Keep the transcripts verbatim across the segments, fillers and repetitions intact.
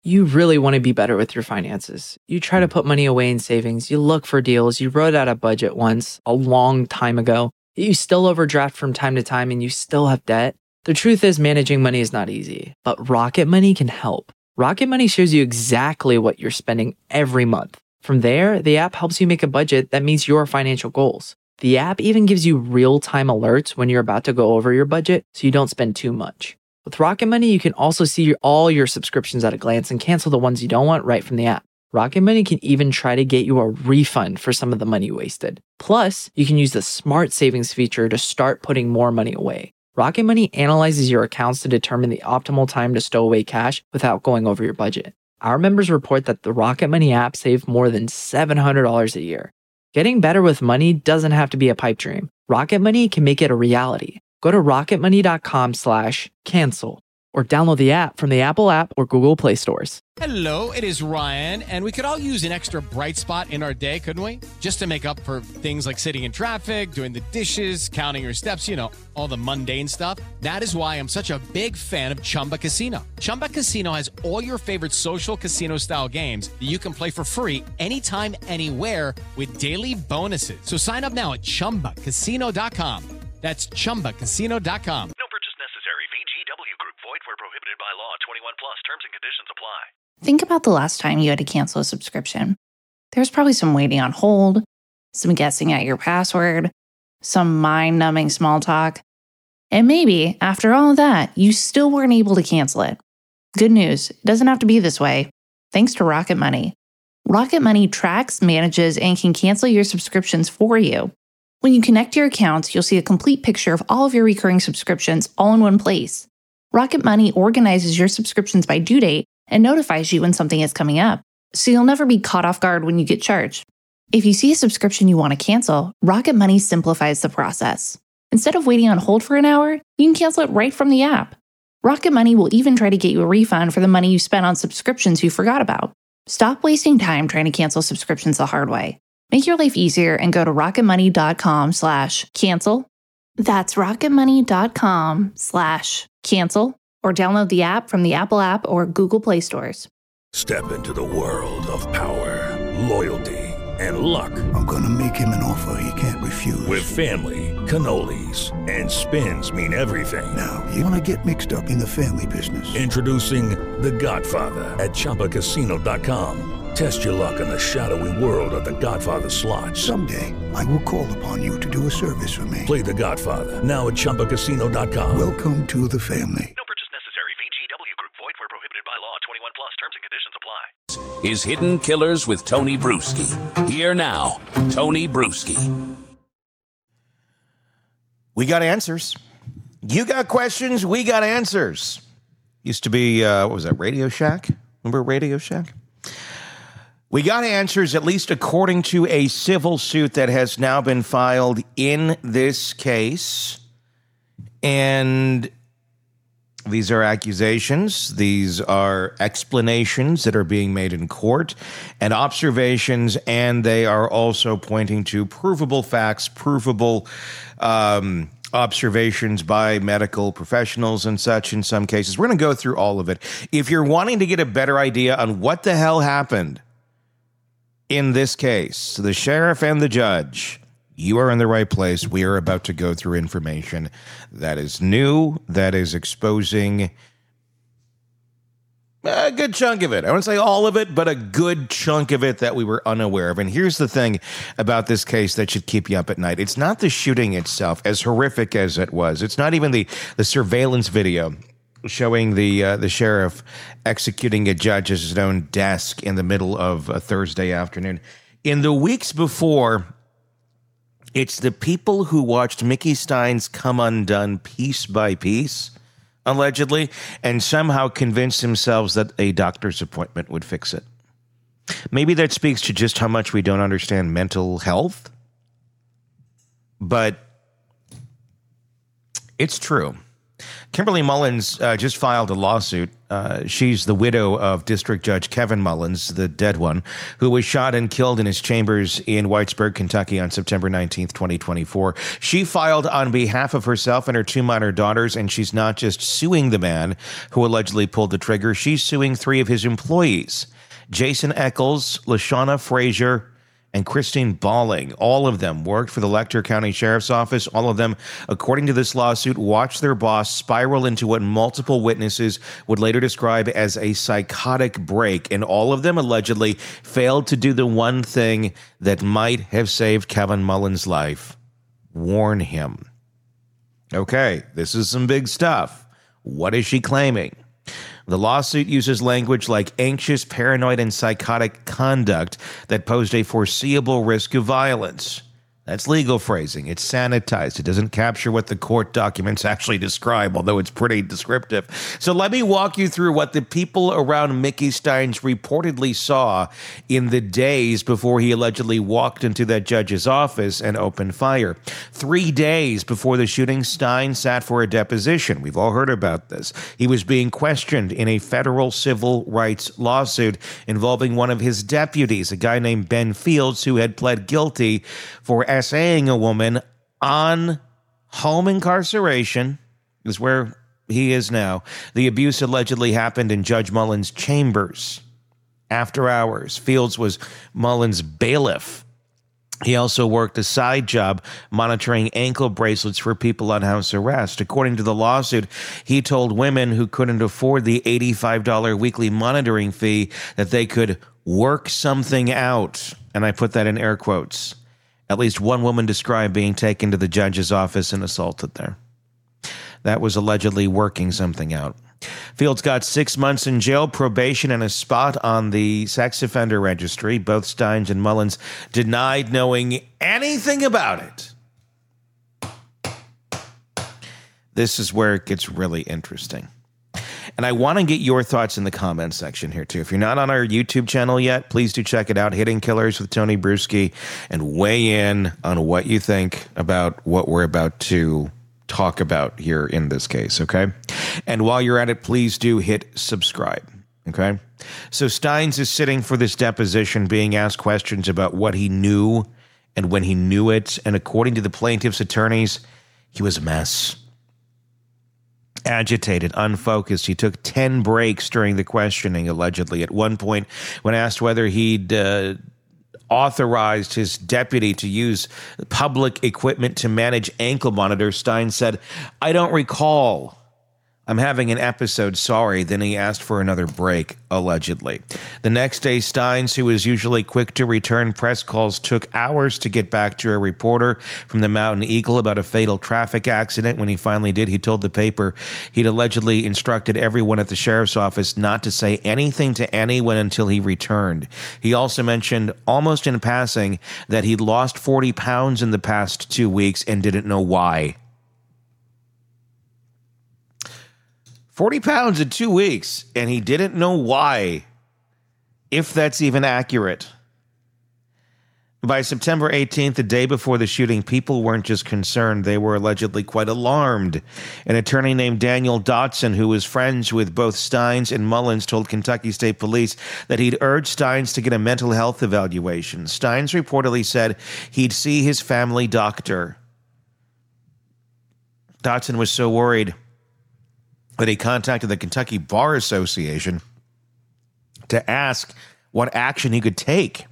You really want to be better with your finances. You try to put money away in savings. You look for deals. You wrote out a budget once a long time ago. You still overdraft from time to time and you still have debt. The truth is managing money is not easy, but Rocket Money can help. Rocket Money shows you exactly what you're spending every month. From there, the app helps you make a budget that meets your financial goals. The app even gives you real-time alerts when you're about to go over your budget so you don't spend too much. With Rocket Money, you can also see your, all your subscriptions at a glance and cancel the ones you don't want right from the app. Rocket Money can even try to get you a refund for some of the money wasted. Plus, you can use the Smart Savings feature to start putting more money away. Rocket Money analyzes your accounts to determine the optimal time to stow away cash without going over your budget. Our members report that the Rocket Money app saved more than seven hundred dollars a year. Getting better with money doesn't have to be a pipe dream. Rocket Money can make it a reality. Go to rocketmoney.com slash cancel or download the app from the Apple app or Google Play stores. Hello, it is Ryan, and we could all use an extra bright spot in our day, couldn't we? Just to make up for things like sitting in traffic, doing the dishes, counting your steps, you know, all the mundane stuff. That is why I'm such a big fan of Chumba Casino. Chumba Casino has all your favorite social casino-style games that you can play for free anytime, anywhere with daily bonuses. So sign up now at chumba casino dot com. That's chumba casino dot com. No purchase necessary. V G W Group. Void where prohibited by law. twenty-one plus. Terms and conditions apply. Think about the last time you had to cancel a subscription. There's probably some waiting on hold, some guessing at your password, some mind-numbing small talk. And maybe, after all of that, you still weren't able to cancel it. Good news, it doesn't have to be this way. Thanks to Rocket Money. Rocket Money tracks, manages, and can cancel your subscriptions for you. When you connect your accounts, you'll see a complete picture of all of your recurring subscriptions all in one place. Rocket Money organizes your subscriptions by due date and notifies you when something is coming up, so you'll never be caught off guard when you get charged. If you see a subscription you want to cancel, Rocket Money simplifies the process. Instead of waiting on hold for an hour, you can cancel it right from the app. Rocket Money will even try to get you a refund for the money you spent on subscriptions you forgot about. Stop wasting time trying to cancel subscriptions the hard way. Make your life easier and go to rocketmoney.com slash cancel. That's rocketmoney.com slash cancel or download the app from the Apple app or Google Play stores. Step into the world of power, loyalty, and luck. I'm going to make him an offer he can't refuse. With family, cannolis, and spins mean everything. Now, you want to get mixed up in the family business. Introducing The Godfather at chumba casino dot com. Test your luck in the shadowy world of The Godfather slot. Someday, I will call upon you to do a service for me. Play The Godfather, now at chumba casino dot com. Welcome to the family. No purchase necessary. V G W Group. Void where prohibited by law. twenty-one plus. Terms and conditions apply. Is Hidden Killers with Tony Bruschi. Here now, Tony Bruschi. We got answers. You got questions, we got answers. Used to be, uh, what was that, Radio Shack? Remember Radio Shack? We got answers, at least according to a civil suit that has now been filed in this case. And these are accusations. These are explanations that are being made in court and observations, and they are also pointing to provable facts, provable um, observations by medical professionals and such in some cases. We're going to go through all of it. If you're wanting to get a better idea on what the hell happened in this case, the sheriff and the judge, you are in the right place. We are about to go through information that is new, that is exposing a good chunk of it. I wouldn't say all of it, but a good chunk of it that we were unaware of. And here's the thing about this case that should keep you up at night. It's not the shooting itself, as horrific as it was. It's not even the, the surveillance video showing the uh, the sheriff executing a judge at his own desk in the middle of a Thursday afternoon. In the weeks before, it's the people who watched Mickey Stein's come undone piece by piece, allegedly, and somehow convinced themselves that a doctor's appointment would fix it. Maybe that speaks to just how much we don't understand mental health, but it's true. Kimberly Mullins uh, just filed a lawsuit. Uh, she's the widow of District Judge Kevin Mullins, the dead one, who was shot and killed in his chambers in Whitesburg, Kentucky on September nineteenth, twenty twenty-four. She filed on behalf of herself and her two minor daughters, and she's not just suing the man who allegedly pulled the trigger. She's suing three of his employees, Jason Eccles, LaShawna Frazier, and Christine Balling. All of them worked for the Letcher County Sheriff's Office. All of them, according to this lawsuit, watched their boss spiral into what multiple witnesses would later describe as a psychotic break. And all of them allegedly failed to do the one thing that might have saved Kevin Mullins' life: warn him. Okay, this is some big stuff. What is she claiming? The lawsuit uses language like anxious, paranoid, and psychotic conduct that posed a foreseeable risk of violence. That's legal phrasing. It's sanitized. It doesn't capture what the court documents actually describe, although it's pretty descriptive. So let me walk you through what the people around Mickey Stines reportedly saw in the days before he allegedly walked into that judge's office and opened fire. Three days before the shooting, Stines sat for a deposition. We've all heard about this. He was being questioned in a federal civil rights lawsuit involving one of his deputies, a guy named Ben Fields, who had pled guilty for essaying a woman on home incarceration, is where he is now. The abuse allegedly happened in Judge Mullins' chambers after hours. Fields was Mullins' bailiff. He also worked a side job monitoring ankle bracelets for people on house arrest. According to the lawsuit, he told women who couldn't afford the eighty-five dollars weekly monitoring fee that they could work something out. And I put that in air quotes. At least one woman described being taken to the judge's office and assaulted there. That was allegedly working something out. Fields got six months in jail, probation, and a spot on the sex offender registry. Both Stines and Mullins denied knowing anything about it. This is where it gets really interesting. And I want to get your thoughts in the comments section here, too. If you're not on our YouTube channel yet, please do check it out, Hitting Killers with Tony Bruschi, and weigh in on what you think about what we're about to talk about here in this case, okay? And while you're at it, please do hit subscribe, okay? So Stines is sitting for this deposition, being asked questions about what he knew and when he knew it. And according to the plaintiff's attorneys, he was a mess. Agitated, unfocused. He took ten breaks during the questioning, allegedly. At one point, when asked whether he'd uh, authorized his deputy to use public equipment to manage ankle monitors, Stines said, "I don't recall. I'm having an episode, sorry." Then he asked for another break, allegedly. The next day, Stines, who was usually quick to return press calls, took hours to get back to a reporter from the Mountain Eagle about a fatal traffic accident. When he finally did, he told the paper he'd allegedly instructed everyone at the sheriff's office not to say anything to anyone until he returned. He also mentioned, almost in passing, that he'd lost forty pounds in the past two weeks and didn't know why. forty pounds in two weeks, and he didn't know why, if that's even accurate. By September eighteenth, the day before the shooting, people weren't just concerned, they were allegedly quite alarmed. An attorney named Daniel Dotson, who was friends with both Stines and Mullins, told Kentucky State Police that he'd urged Stines to get a mental health evaluation. Stines reportedly said he'd see his family doctor. Dotson was so worried that he contacted the Kentucky Bar Association to ask what action he could take.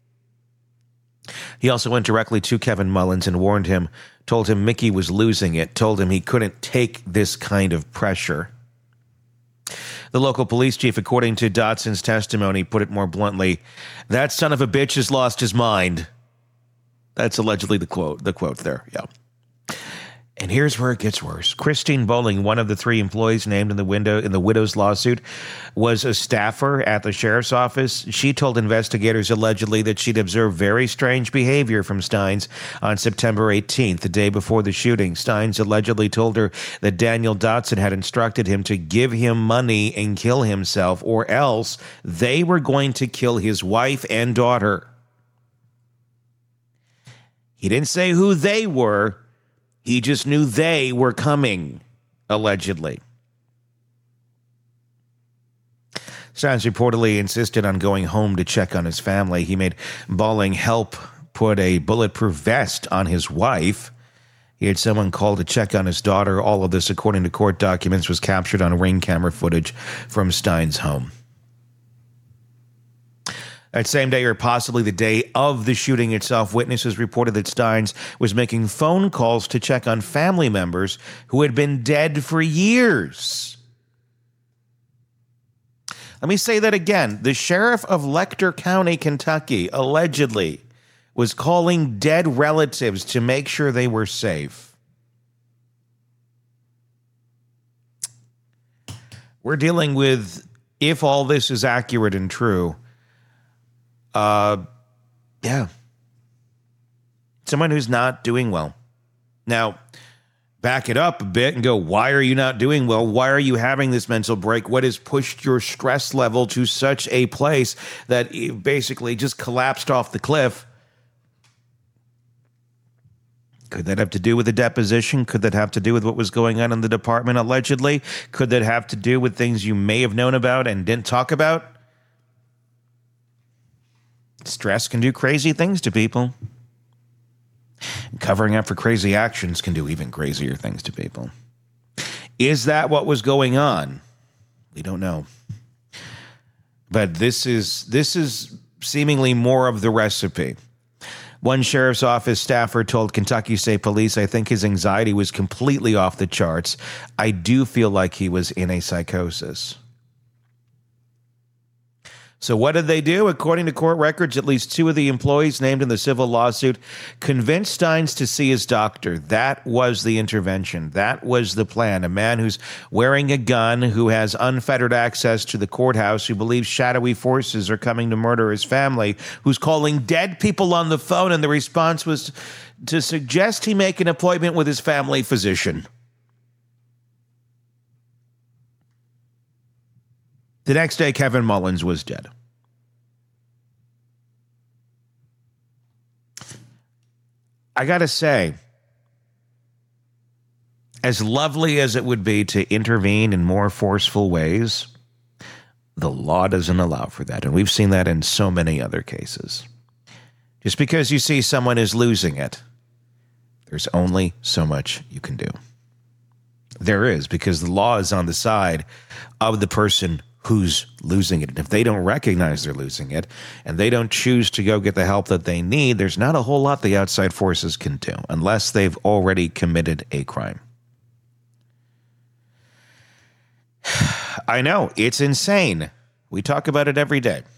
He also went directly to Kevin Mullins and warned him, told him Mickey was losing it, told him he couldn't take this kind of pressure. The local police chief, according to Dotson's testimony, put it more bluntly, "That son of a bitch has lost his mind." That's allegedly the quote, the quote there, yeah. And here's where it gets worse. Christine Balling, one of the three employees named in the window in the widow's lawsuit, was a staffer at the sheriff's office. She told investigators allegedly that she'd observed very strange behavior from Stines on September eighteenth, the day before the shooting. Stines allegedly told her that Daniel Dotson had instructed him to give him money and kill himself, or else they were going to kill his wife and daughter. He didn't say who they were. He just knew they were coming. allegedly. Steins reportedly insisted on going home to check on his family. He made Balling help put a bulletproof vest on his wife. He had someone call to check on his daughter. All of this, according to court documents, was captured on Ring camera footage from Steins' home. That same day, or possibly the day of the shooting itself, witnesses reported that Steins was making phone calls to check on family members who had been dead for years. Let me say that again. The sheriff of Lecter County, Kentucky, allegedly was calling dead relatives to make sure they were safe. We're dealing with, if all this is accurate and true, uh, yeah, someone who's not doing well. Now, back it up a bit and go, why are you not doing well? Why are you having this mental break? What has pushed your stress level to such a place that you basically just collapsed off the cliff? Could that have to do with the deposition? Could that have to do with what was going on in the department allegedly? Could that have to do with things you may have known about and didn't talk about? Stress can do crazy things to people. Covering up for crazy actions can do even crazier things to people. Is that what was going on? We don't know. But this is this is seemingly more of the recipe. One sheriff's office staffer told Kentucky State Police, I think his anxiety was completely off the charts. I do feel like he was in a psychosis. So what did they do? According to court records, at least two of the employees named in the civil lawsuit convinced Steins to see his doctor. That was the intervention. That was the plan. A man who's wearing a gun, who has unfettered access to the courthouse, who believes shadowy forces are coming to murder his family, who's calling dead people on the phone, and the response was to suggest he make an appointment with his family physician. The next day, Kevin Mullins was dead. I gotta say, as lovely as it would be to intervene in more forceful ways, the law doesn't allow for that. And we've seen that in so many other cases. Just because you see someone is losing it, there's only so much you can do. There is, because the law is on the side of the person who's losing it. And if they don't recognize they're losing it and they don't choose to go get the help that they need, there's not a whole lot the outside forces can do unless they've already committed a crime. I know, it's insane. We talk about it every day.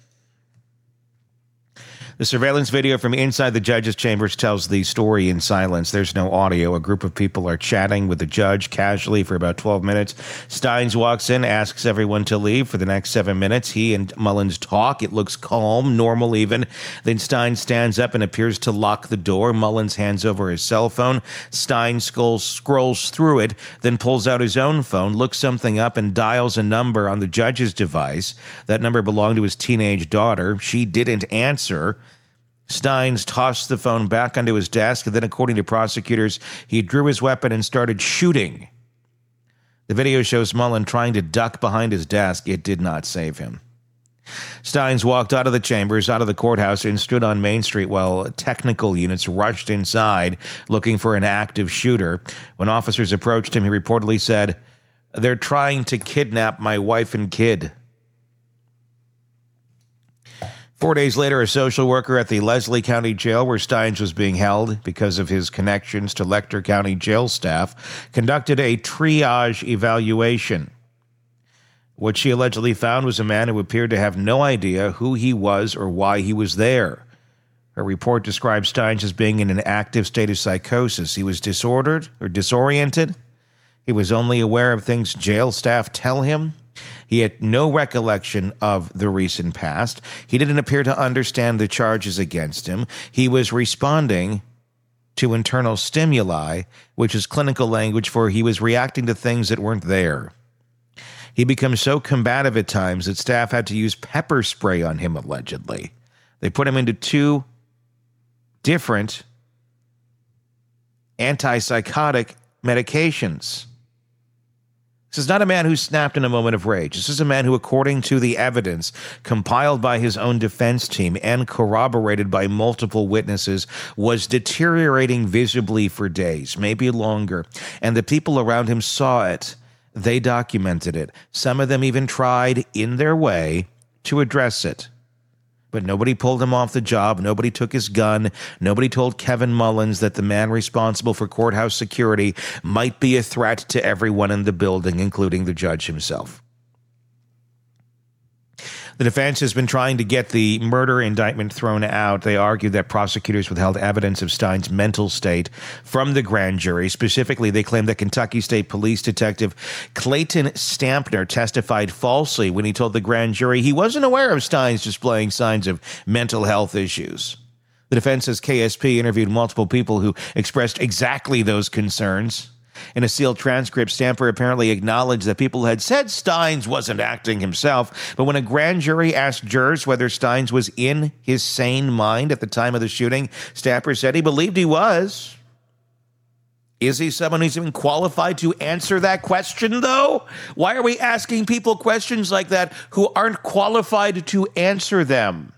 The surveillance video from inside the judge's chambers tells the story in silence. There's no audio. A group of people are chatting with the judge casually for about twelve minutes. Steins walks in, asks everyone to leave for the next seven minutes. He and Mullins talk. It looks calm, normal even. Then Steins stands up and appears to lock the door. Mullins hands over his cell phone. Steins scrolls, scrolls through it, then pulls out his own phone, looks something up, and dials a number on the judge's device. That number belonged to his teenage daughter. She didn't answer. Steins tossed the phone back onto his desk, and then, according to prosecutors, he drew his weapon and started shooting. The video shows Mullen trying to duck behind his desk. It did not save him. Steins walked out of the chambers, out of the courthouse, and stood on Main Street while technical units rushed inside looking for an active shooter. When officers approached him, he reportedly said, "They're trying to kidnap my wife and kid." Four days later, a social worker at the Leslie County Jail, where Steins was being held because of his connections to Lecter County jail staff, conducted a triage evaluation. What she allegedly found was a man who appeared to have no idea who he was or why he was there. Her report describes Steins as being in an active state of psychosis. He was disordered or disoriented. He was only aware of things jail staff tell him. He had no recollection of the recent past. He didn't appear to understand the charges against him. He was responding to internal stimuli, which is clinical language for he was reacting to things that weren't there. He becomes so combative at times that staff had to use pepper spray on him, allegedly. They put him into two different antipsychotic medications. This is not a man who snapped in a moment of rage. This is a man who, according to the evidence compiled by his own defense team and corroborated by multiple witnesses, was deteriorating visibly for days, maybe longer. And the people around him saw it. They documented it. Some of them even tried, in their way, to address it. But nobody pulled him off the job. Nobody took his gun. Nobody told Kevin Mullins that the man responsible for courthouse security might be a threat to everyone in the building, including the judge himself. The defense has been trying to get the murder indictment thrown out. They argue that prosecutors withheld evidence of Stein's mental state from the grand jury. Specifically, they claim that Kentucky State Police Detective Clayton Stampner testified falsely when he told the grand jury he wasn't aware of Stein's displaying signs of mental health issues. The defense says K S P interviewed multiple people who expressed exactly those concerns. In a sealed transcript, Stamper apparently acknowledged that people had said Steins wasn't acting himself, but when a grand jury asked jurors whether Steins was in his sane mind at the time of the shooting, Stamper said he believed he was. Is he someone who's even qualified to answer that question, though? Why are we asking people questions like that who aren't qualified to answer them?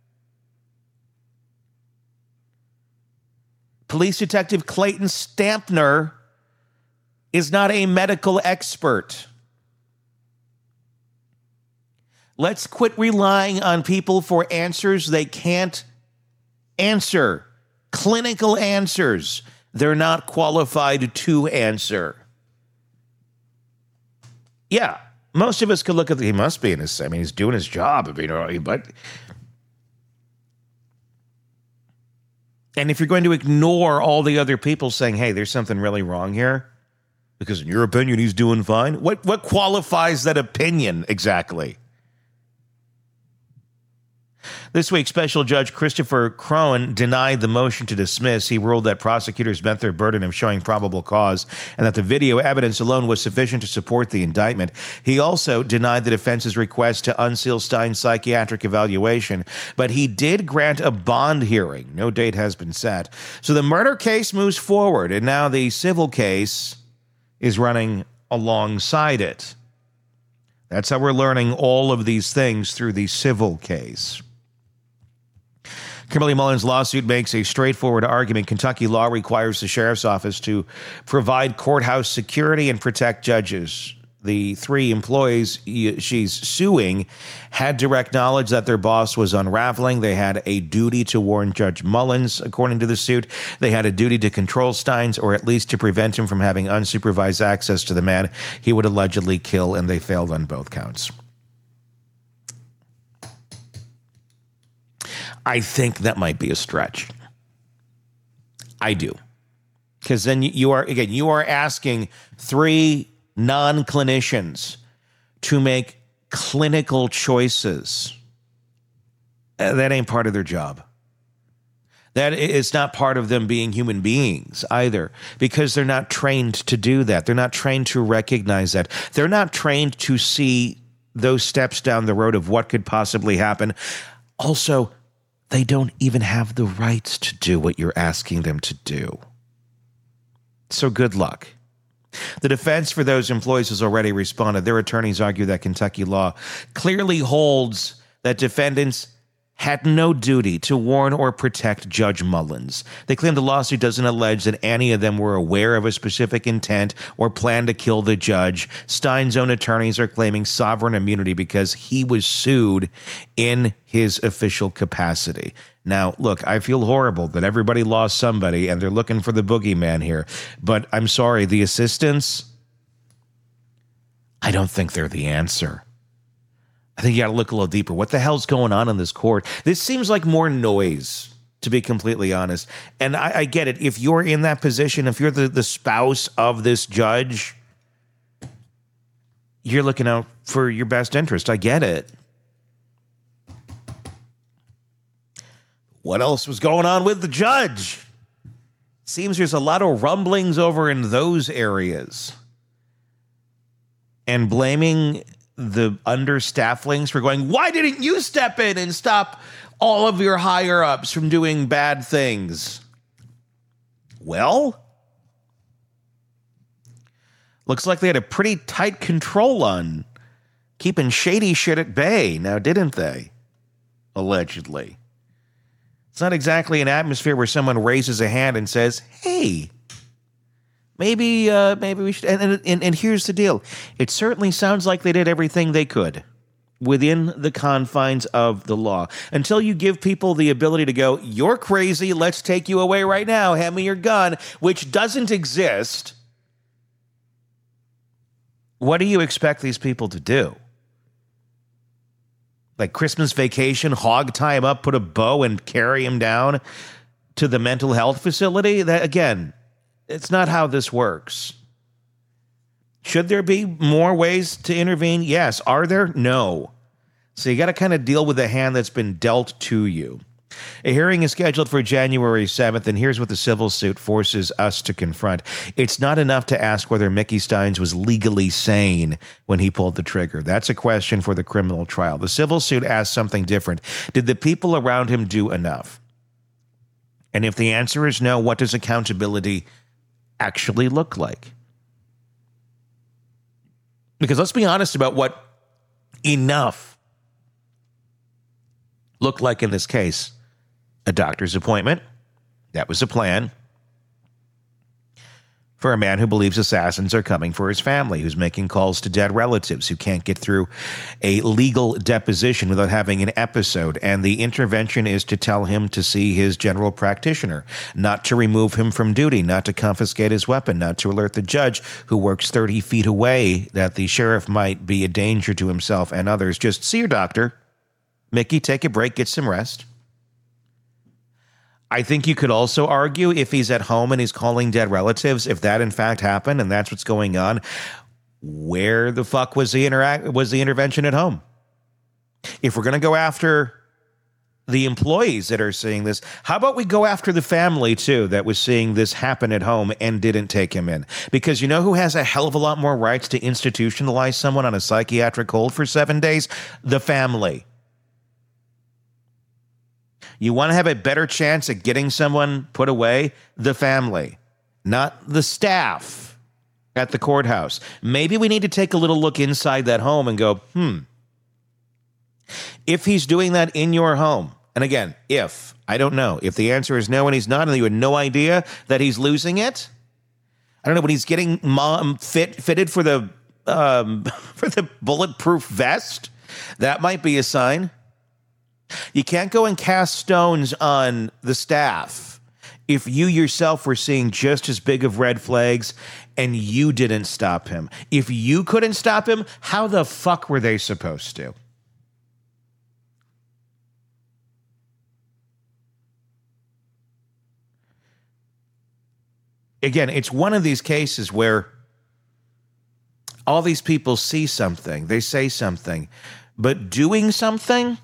Police Detective Clayton Stampner is not a medical expert. Let's quit relying on people for answers they can't answer. Clinical answers they're not qualified to answer. Yeah, most of us could look at the, he must be in his, I mean, he's doing his job, you know, but... And if you're going to ignore all the other people saying, hey, there's something really wrong here, because in your opinion, he's doing fine. What what qualifies that opinion exactly? This week, Special Judge Christopher Crowan denied the motion to dismiss. He ruled that prosecutors met their burden of showing probable cause and that the video evidence alone was sufficient to support the indictment. He also denied the defense's request to unseal Stein's psychiatric evaluation, but he did grant a bond hearing. No date has been set. So the murder case moves forward, and now the civil case is running alongside it. That's how we're learning all of these things through the civil case. Kimberly Mullins' lawsuit makes a straightforward argument. Kentucky law requires the sheriff's office to provide courthouse security and protect judges. The three employees she's suing had direct knowledge that their boss was unraveling. They had a duty to warn Judge Mullins, according to the suit. They had a duty to control Steins, or at least to prevent him from having unsupervised access to the man he would allegedly kill, and they failed on both counts. I think that might be a stretch. I do. Because then you are, again, you are asking three non-clinicians to make clinical choices. Uh, that ain't part of their job. That is not part of them being human beings either, because they're not trained to do that. They're not trained to recognize that. They're not trained to see those steps down the road of what could possibly happen. Also, they don't even have the rights to do what you're asking them to do. So good luck. The defense for those employees has already responded. Their attorneys argue that Kentucky law clearly holds that defendants had no duty to warn or protect Judge Mullins. They claim the lawsuit doesn't allege that any of them were aware of a specific intent or plan to kill the judge. Stein's own attorneys are claiming sovereign immunity because he was sued in his official capacity. Now, look, I feel horrible that everybody lost somebody and they're looking for the boogeyman here. But I'm sorry, the assistants, I don't think they're the answer. I think you got to look a little deeper. What the hell's going on in this court? This seems like more noise, to be completely honest. And I, I get it. If you're in that position, if you're the, the spouse of this judge, you're looking out for your best interest. I get it. What else was going on with the judge? Seems there's a lot of rumblings over in those areas. And blaming the understafflings for going, why didn't you step in and stop all of your higher-ups from doing bad things? Well, Looks like they had a pretty tight control on keeping shady shit at bay, now didn't they? Allegedly. It's not exactly an atmosphere where someone raises a hand and says, hey, maybe uh, maybe we should... And, and, and here's the deal. It certainly sounds like they did everything they could within the confines of the law. Until you give people the ability to go, you're crazy, let's take you away right now, hand me your gun, which doesn't exist. What do you expect these people to do? Like Christmas Vacation, hog tie him up, put a bow and carry him down to the mental health facility? That, again, it's not how this works. Should there be more ways to intervene? Yes. Are there? No. So you got to kind of deal with the hand that's been dealt to you. A hearing is scheduled for January seventh, and here's what the civil suit forces us to confront. It's not enough to ask whether Mickey Steins was legally sane when he pulled the trigger. That's a question for the criminal trial. The civil suit asks something different. Did the people around him do enough? And if the answer is no, what does accountability actually look like? Because let's be honest about what enough looked like in this case. A doctor's appointment. That was a plan for a man who believes assassins are coming for his family, who's making calls to dead relatives, who can't get through a legal deposition without having an episode. And the intervention is to tell him to see his general practitioner, not to remove him from duty, not to confiscate his weapon, not to alert the judge who works thirty feet away that the sheriff might be a danger to himself and others. Just see your doctor. Mickey, take a break, get some rest. I think you could also argue if he's at home and he's calling dead relatives, if that in fact happened and that's what's going on, where the fuck was the interact was the intervention at home? If we're going to go after the employees that are seeing this, how about we go after the family too that was seeing this happen at home and didn't take him in? Because you know who has a hell of a lot more rights to institutionalize someone on a psychiatric hold for seven days? The family. You want to have a better chance at getting someone put away? The family, not the staff at the courthouse. Maybe we need to take a little look inside that home and go, hmm, if he's doing that in your home, and again, if, I don't know, if the answer is no and he's not, and you had no idea that he's losing it, I don't know, but he's getting mom fit fitted for the um, for the bulletproof vest, that might be a sign. You can't go and cast stones on the staff if you yourself were seeing just as big of red flags and you didn't stop him. If you couldn't stop him, how the fuck were they supposed to? Again, it's one of these cases where all these people see something, they say something, but doing something,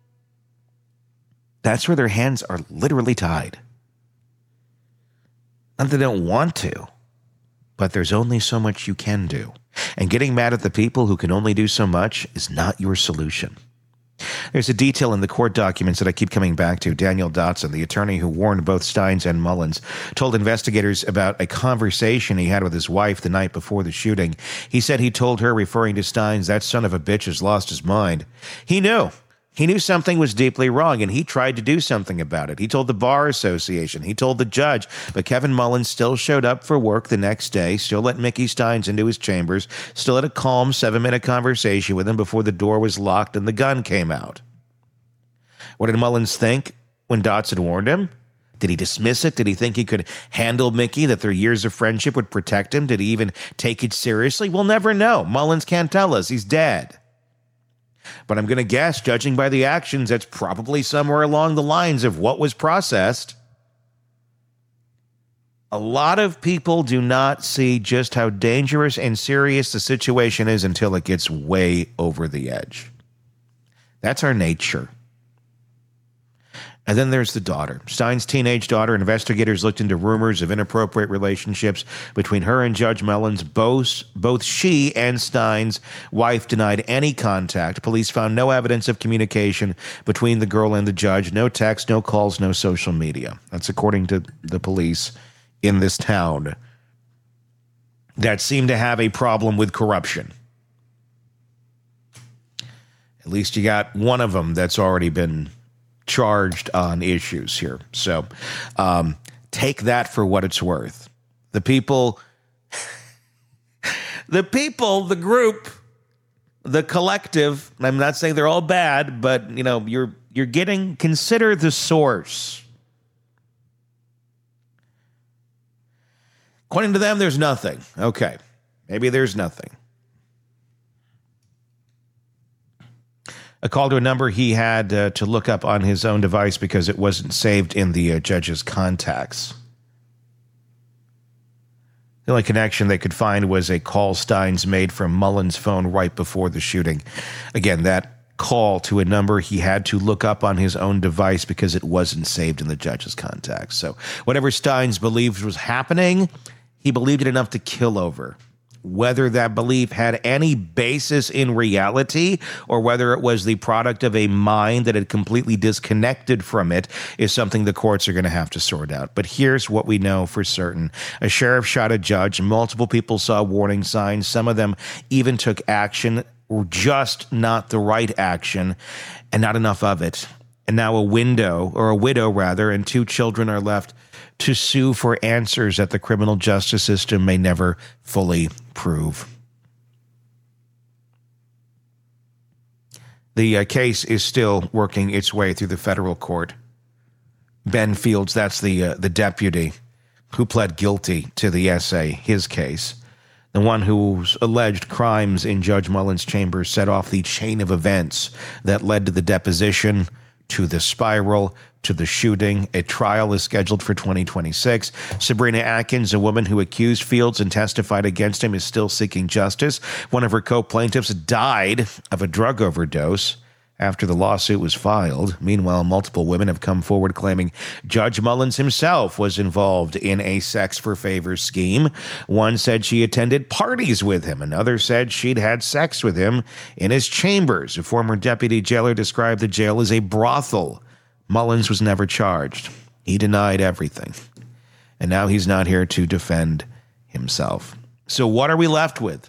that's where their hands are literally tied. And they don't want to, but there's only so much you can do. And getting mad at the people who can only do so much is not your solution. There's a detail in the court documents that I keep coming back to. Daniel Dotson, the attorney who warned both Steins and Mullins, told investigators about a conversation he had with his wife the night before the shooting. He said he told her, referring to Steins, that son of a bitch has lost his mind. He knew. He knew something was deeply wrong, and he tried to do something about it. He told the Bar Association. He told the judge. But Kevin Mullins still showed up for work the next day, still let Mickey Steins into his chambers, still had a calm seven-minute conversation with him before the door was locked and the gun came out. What did Mullins think when Dotson warned him? Did he dismiss it? Did he think he could handle Mickey, that their years of friendship would protect him? Did he even take it seriously? We'll never know. Mullins can't tell us. He's dead. But I'm going to guess, judging by the actions, that's probably somewhere along the lines of what was processed. A lot of people do not see just how dangerous and serious the situation is until it gets way over the edge. That's our nature. And then there's the daughter. Stein's teenage daughter. Investigators looked into rumors of inappropriate relationships between her and Judge Mullins. Both, both she and Stein's wife denied any contact. Police found no evidence of communication between the girl and the judge. No text, no calls, no social media. That's according to the police in this town. that seem to have a problem with corruption. At least you got one of them that's already been charged on issues here. So um, take that for what it's worth. The people, the people, the group, the collective, I'm not saying they're all bad, but, you know, you're you're getting, consider the source. According to them, there's nothing. Okay, maybe there's nothing. A call to a number he had uh, to look up on his own device because it wasn't saved in the uh, judge's contacts. The only connection they could find was a call Steins made from Mullins' phone right before the shooting. Again, that call to a number he had to look up on his own device because it wasn't saved in the judge's contacts. So whatever Steins believed was happening, he believed it enough to kill over. Whether that belief had any basis in reality or whether it was the product of a mind that had completely disconnected from it is something the courts are going to have to sort out. But here's what we know for certain. A sheriff shot a judge. Multiple people saw warning signs. Some of them even took action, or just not the right action, and not enough of it. And now a window, or a widow rather, and two children are left to sue for answers that the criminal justice system may never fully prove. The uh, case is still working its way through the federal court. Ben Fields, that's the uh, the deputy who pled guilty to the S A, his case. The one whose alleged crimes in Judge Mullins' chambers set off the chain of events that led to the deposition, to the spiral, to the shooting. A trial is scheduled for twenty twenty-six. Sabrina Atkins, a woman who accused Fields and testified against him, is still seeking justice. One of her co-plaintiffs died of a drug overdose after the lawsuit was filed. Meanwhile, multiple women have come forward claiming Judge Mullins himself was involved in a sex-for-favor scheme. One said she attended parties with him. Another said she'd had sex with him in his chambers. A former deputy jailer described the jail as a brothel. Mullins was never charged. He denied everything. And now he's not here to defend himself. So what are we left with?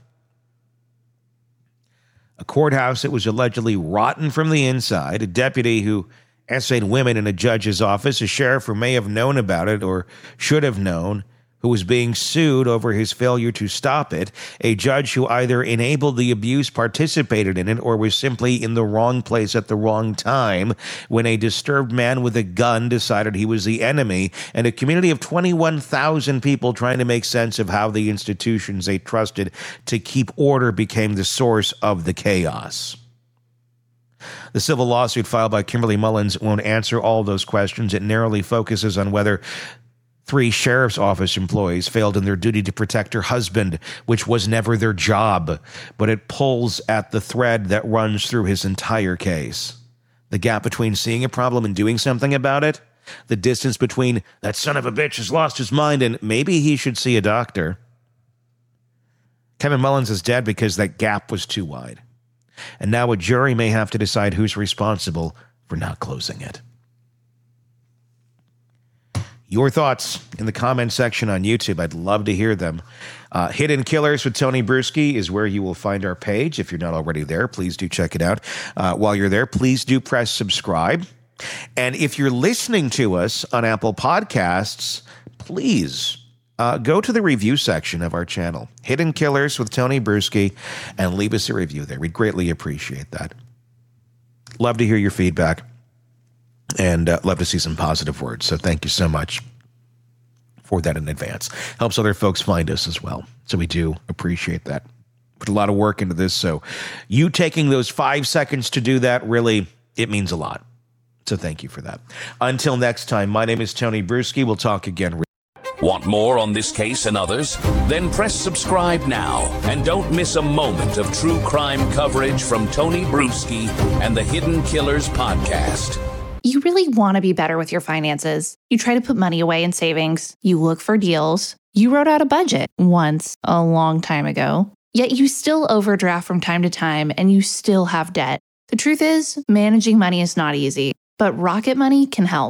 A courthouse that was allegedly rotten from the inside, a deputy who essayed women in a judge's office, a sheriff who may have known about it or should have known, who was being sued over his failure to stop it, a judge who either enabled the abuse, participated in it, or was simply in the wrong place at the wrong time when a disturbed man with a gun decided he was the enemy, and a community of twenty-one thousand people trying to make sense of how the institutions they trusted to keep order became the source of the chaos. The civil lawsuit filed by Kimberly Mullins won't answer all those questions. It narrowly focuses on whether three sheriff's office employees failed in their duty to protect her husband, which was never their job, but it pulls at the thread that runs through his entire case. The gap between seeing a problem and doing something about it, the distance between that son of a bitch has lost his mind and maybe he should see a doctor. Kevin Mullins is dead because that gap was too wide. And now a jury may have to decide who's responsible for not closing it. Your thoughts in the comment section on YouTube. I'd love to hear them. Uh, Hidden Killers with Tony Bruschi is where you will find our page. If you're not already there, please do check it out. Uh, while you're there, please do press subscribe. And if you're listening to us on Apple Podcasts, please uh, go to the review section of our channel, Hidden Killers with Tony Bruschi, and leave us a review there. We'd greatly appreciate that. Love to hear your feedback. And uh, love to see some positive words. So thank you so much for that in advance. Helps other folks find us as well. So we do appreciate that. Put a lot of work into this. So you taking those five seconds to do that, really, it means a lot. So thank you for that. Until next time, my name is Tony Bruschi. We'll talk again. Want more on this case and others? Then press subscribe now and don't miss a moment of true crime coverage from Tony Bruschi and the Hidden Killers podcast. You really want to be better with your finances. You try to put money away in savings. You look for deals. You wrote out a budget once a long time ago. Yet you still overdraft from time to time and you still have debt. The truth is, managing money is not easy, but Rocket Money can help.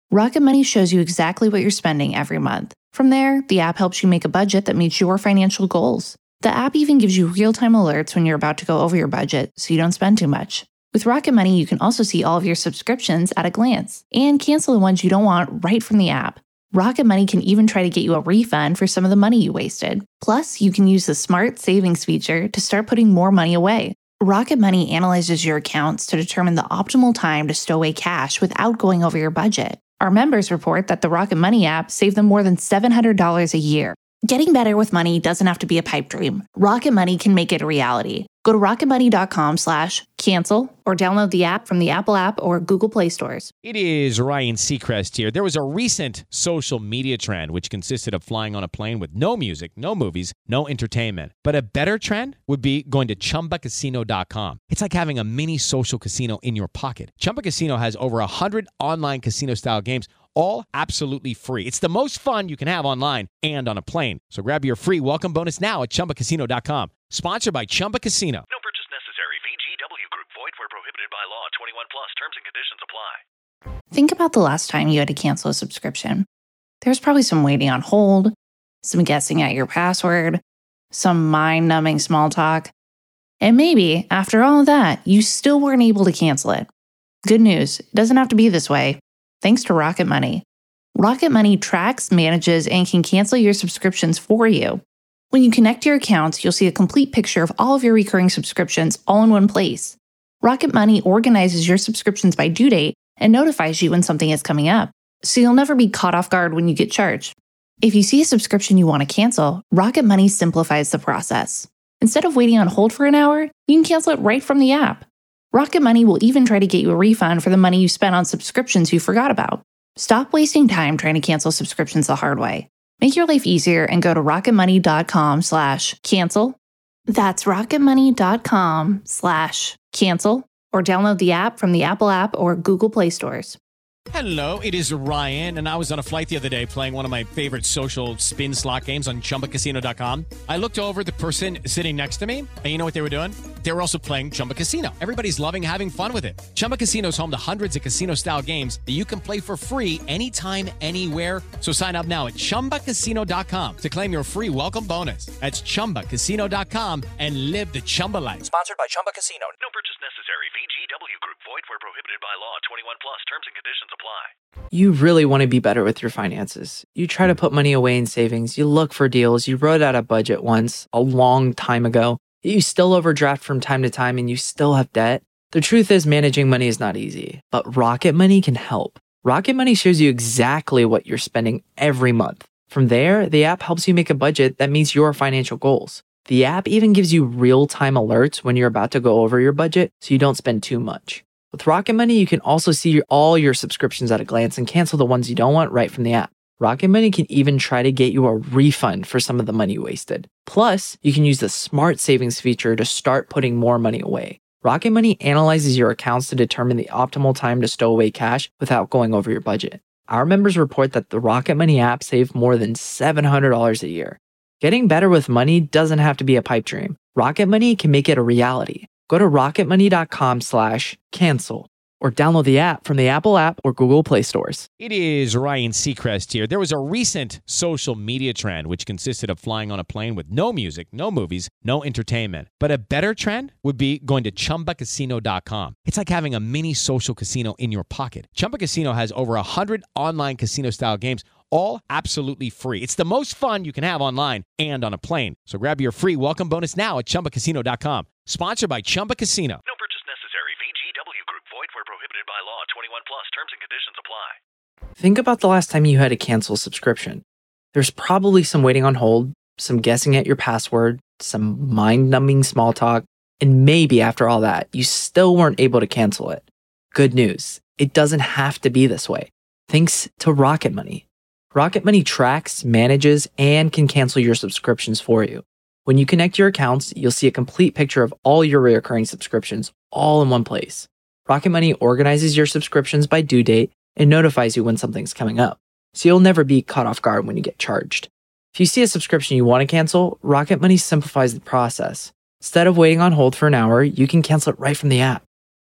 Rocket Money shows you exactly what you're spending every month. From there, the app helps you make a budget that meets your financial goals. The app even gives you real-time alerts when you're about to go over your budget so you don't spend too much. With Rocket Money, you can also see all of your subscriptions at a glance and cancel the ones you don't want right from the app. Rocket Money can even try to get you a refund for some of the money you wasted. Plus, you can use the Smart Savings feature to start putting more money away. Rocket Money analyzes your accounts to determine the optimal time to stow away cash without going over your budget. Our members report that the Rocket Money app saved them more than seven hundred dollars a year. Getting better with money doesn't have to be a pipe dream. Rocket Money can make it a reality. Go to rocketmoney.com slash cancel or download the app from the Apple app or Google Play stores. It is Ryan Seacrest here. There was a recent social media trend which consisted of flying on a plane with no music, no movies, no entertainment. But a better trend would be going to chumba casino dot com. It's like having a mini social casino in your pocket. Chumba Casino has over one hundred online casino-style games, all absolutely free. It's the most fun you can have online and on a plane. So grab your free welcome bonus now at chumba casino dot com. Sponsored by Chumba Casino. No purchase necessary. V G W Group. Void where prohibited by law. twenty-one plus. Terms and conditions apply. Think about the last time you had to cancel a subscription. There's probably some waiting on hold, some guessing at your password, some mind-numbing small talk. And maybe, after all of that, you still weren't able to cancel it. Good news, it doesn't have to be this way. Thanks to Rocket Money. Rocket Money tracks, manages, and can cancel your subscriptions for you. When you connect your accounts, you'll see a complete picture of all of your recurring subscriptions all in one place. Rocket Money organizes your subscriptions by due date and notifies you when something is coming up, so you'll never be caught off guard when you get charged. If you see a subscription you want to cancel, Rocket Money simplifies the process. Instead of waiting on hold for an hour, you can cancel it right from the app. Rocket Money will even try to get you a refund for the money you spent on subscriptions you forgot about. Stop wasting time trying to cancel subscriptions the hard way. Make your life easier and go to rocketmoney.com slash cancel. That's rocketmoney.com slash cancel or download the app from the Apple app or Google Play stores. Hello, it is Ryan, and I was on a flight the other day playing one of my favorite social spin slot games on chumba casino dot com. I looked over at the person sitting next to me, and you know what they were doing? They were also playing Chumba Casino. Everybody's loving having fun with it. Chumba Casino is home to hundreds of casino-style games that you can play for free anytime, anywhere. So sign up now at chumba casino dot com to claim your free welcome bonus. That's chumba casino dot com and live the Chumba life. Sponsored by Chumba Casino. No purchase necessary. V G W Group. Void where prohibited by law. twenty-one plus. Terms and conditions apply. You really want to be better with your finances. You try to put money away in savings. You look for deals. You wrote out a budget once a long time ago. You still overdraft from time to time and you still have debt. The truth is managing money is not easy, but Rocket Money can help. Rocket Money shows you exactly what you're spending every month. From there, the app helps you make a budget that meets your financial goals. The app even gives you real-time alerts when you're about to go over your budget so you don't spend too much. With Rocket Money, you can also see all your subscriptions at a glance and cancel the ones you don't want right from the app. Rocket Money can even try to get you a refund for some of the money you wasted. Plus, you can use the Smart Savings feature to start putting more money away. Rocket Money analyzes your accounts to determine the optimal time to stow away cash without going over your budget. Our members report that the Rocket Money app saved more than seven hundred dollars a year. Getting better with money doesn't have to be a pipe dream. Rocket Money can make it a reality. Go to rocketmoney.com slash cancel or download the app from the Apple app or Google Play stores. It is Ryan Seacrest here. There was a recent social media trend which consisted of flying on a plane with no music, no movies, no entertainment. But a better trend would be going to chumba casino dot com. It's like having a mini social casino in your pocket. Chumba Casino has over one hundred online casino-style games, all absolutely free. It's the most fun you can have online and on a plane. So grab your free welcome bonus now at chumba casino dot com. Sponsored by Chumba Casino. No purchase necessary. V G W Group. Void where prohibited by law. twenty-one plus. Terms and conditions apply. Think about the last time you had to cancel a subscription. There's probably some waiting on hold, some guessing at your password, some mind-numbing small talk, and maybe after all that, you still weren't able to cancel it. Good news, it doesn't have to be this way. Thanks to Rocket Money. Rocket Money tracks, manages, and can cancel your subscriptions for you. When you connect your accounts, you'll see a complete picture of all your recurring subscriptions all in one place. Rocket Money organizes your subscriptions by due date and notifies you when something's coming up, so you'll never be caught off guard when you get charged. If you see a subscription you want to cancel, Rocket Money simplifies the process. Instead of waiting on hold for an hour, you can cancel it right from the app.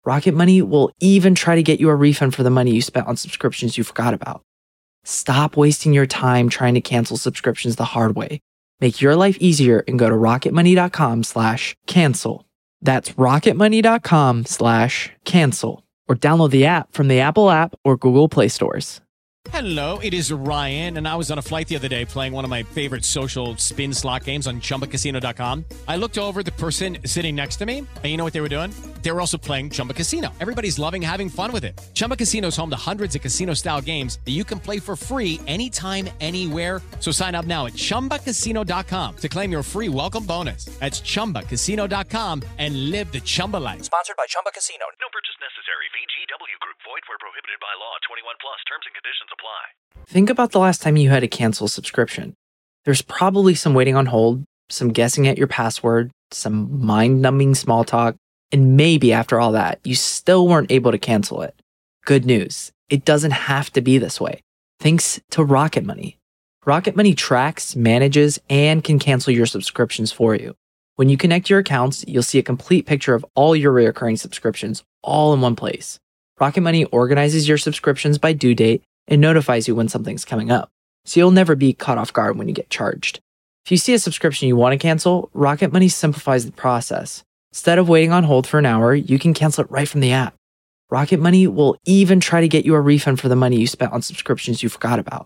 Rocket Money will even try to get you a refund for the money you spent on subscriptions you forgot about. Stop wasting your time trying to cancel subscriptions the hard way. Make your life easier and go to rocketmoney.com slash cancel. That's rocketmoney.com slash cancel. Or download the app from the Apple app or Google Play stores. Hello, it is Ryan, and I was on a flight the other day playing one of my favorite social spin slot games on chumba casino dot com. I looked over at the person sitting next to me, and you know what they were doing? They were also playing Chumba Casino. Everybody's loving having fun with it. Chumba Casino is home to hundreds of casino-style games that you can play for free anytime, anywhere. So sign up now at chumba casino dot com to claim your free welcome bonus. That's chumba casino dot com and live the Chumba life. Sponsored by Chumba Casino. No purchase necessary. V G W Group. Void where prohibited by law. twenty-one plus. Terms and conditions apply. Think about the last time you had to cancel a subscription. There's probably some waiting on hold, some guessing at your password, some mind-numbing small talk, and maybe after all that, you still weren't able to cancel it. Good news, it doesn't have to be this way. Thanks to Rocket Money. Rocket Money tracks, manages, and can cancel your subscriptions for you. When you connect your accounts, you'll see a complete picture of all your recurring subscriptions all in one place. Rocket Money organizes your subscriptions by due date and notifies you when something's coming up, so you'll never be caught off guard when you get charged. If you see a subscription you want to cancel, Rocket Money simplifies the process. Instead of waiting on hold for an hour, you can cancel it right from the app. Rocket Money will even try to get you a refund for the money you spent on subscriptions you forgot about.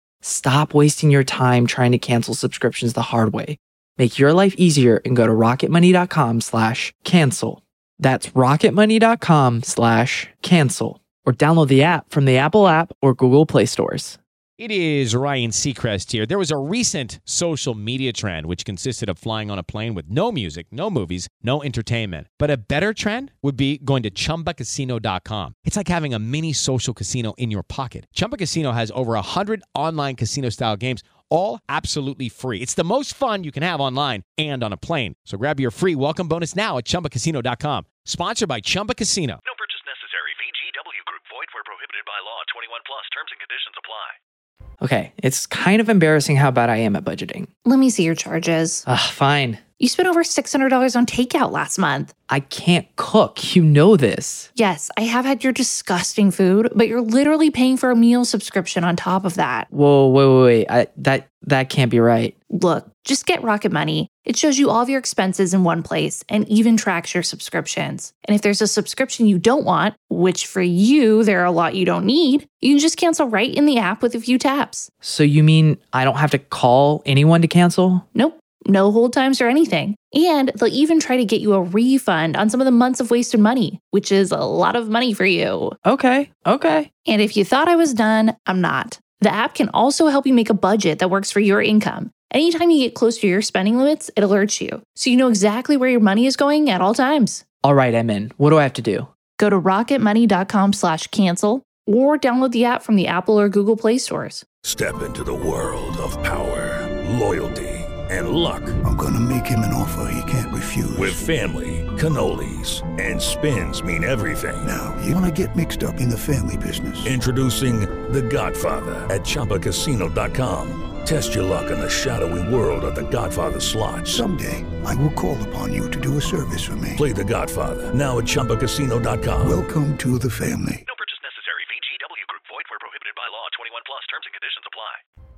Stop wasting your time trying to cancel subscriptions the hard way. Make your life easier and go to rocketmoney.com slash cancel. That's rocketmoney.com slash cancel. Or download the app from the Apple app or Google Play stores. It is Ryan Seacrest here. There was a recent social media trend which consisted of flying on a plane with no music, no movies, no entertainment. But a better trend would be going to chumba casino dot com. It's like having a mini social casino in your pocket. Chumba Casino has over one hundred online casino-style games, all absolutely free. It's the most fun you can have online and on a plane. So grab your free welcome bonus now at chumba casino dot com. Sponsored by Chumba Casino. No purchase necessary. V G W Group. Void where prohibited by law. twenty-one plus. Terms and conditions apply. Okay, it's kind of embarrassing how bad I am at budgeting. Let me see your charges. Ugh, fine. You spent over six hundred dollars on takeout last month. I can't cook. You know this. Yes, I have had your disgusting food, but you're literally paying for a meal subscription on top of that. Whoa, wait, wait, wait. I, that, that can't be right. Look, just get Rocket Money. It shows you all of your expenses in one place and even tracks your subscriptions. And if there's a subscription you don't want, which for you, there are a lot you don't need, you can just cancel right in the app with a few taps. So you mean I don't have to call anyone to cancel? Nope. No hold times or anything. And they'll even try to get you a refund on some of the months of wasted money, which is a lot of money for you. Okay, okay. And if you thought I was done, I'm not. The app can also help you make a budget that works for your income. Anytime you get close to your spending limits, it alerts you, so you know exactly where your money is going at all times. All right, I'm in. What do I have to do? Go to rocketmoney.com slash cancel or download the app from the Apple or Google Play stores. Step into the world of power, loyalty, and luck. I'm gonna make him an offer he can't refuse. With family, cannolis, and spins mean everything. Now, you wanna get mixed up in the family business. Introducing The Godfather at chumba casino dot com. Test your luck in the shadowy world of The Godfather slot. Someday, I will call upon you to do a service for me. Play The Godfather now at chumba casino dot com. Welcome to the family. No purchase necessary. V G W Group. Void where prohibited by law. twenty-one plus. Terms and conditions apply.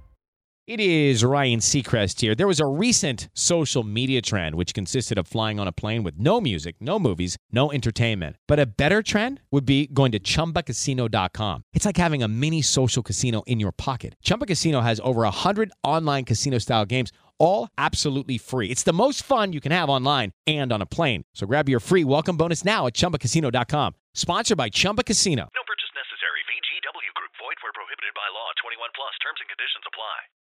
It is Ryan Seacrest here. There was a recent social media trend which consisted of flying on a plane with no music, no movies, no entertainment. But a better trend would be going to chumba casino dot com. It's like having a mini social casino in your pocket. Chumba Casino has over one hundred online casino-style games, all absolutely free. It's the most fun you can have online and on a plane. So grab your free welcome bonus now at chumba casino dot com. Sponsored by Chumba Casino. No purchase necessary. V G W Group. Void where prohibited by law. twenty-one plus. Terms and conditions apply.